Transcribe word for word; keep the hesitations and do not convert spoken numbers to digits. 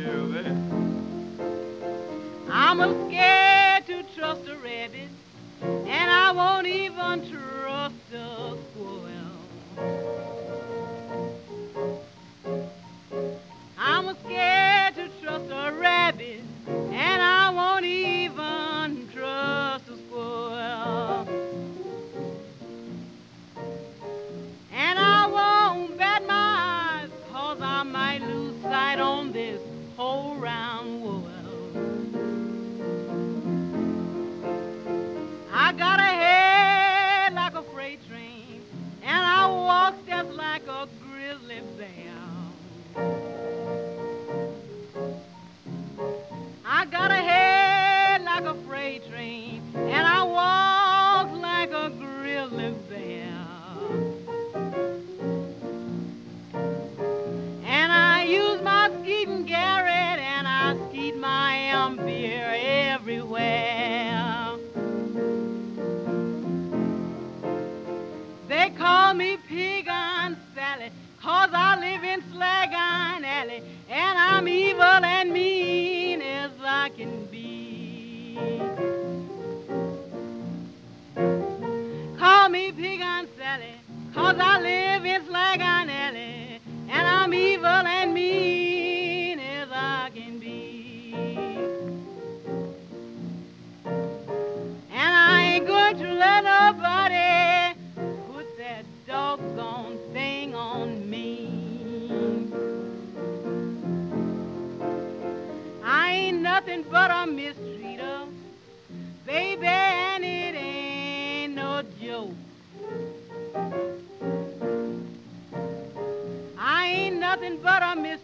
hear that. I'm a scared to trust a rabbit, and I won't even trust a squirrel. I'm a scared to trust a rabbit, and I won't even trust a squirrel. And I won't bat my eyes, 'cause I might lose sight on this whole round world. I got a head like a freight train, and I walk just like a grizzly bear. I got a head like a freight train, and I walk like a grizzly bear. And I use my skeeting Garrett, and I skeet my Ampere everywhere. They call me Pig Iron Sally, 'cause I live in Slag Iron Alley, and I'm evil and mean as I can be. Call me Pig Iron Sally, 'cause I live in Slag Iron Alley, and I'm evil and mean as I can be. And I ain't going to let nobody put that doggone thing on me. I ain't nothing but a mistreater, baby, and it ain't no joke. I ain't nothing but a mistreater,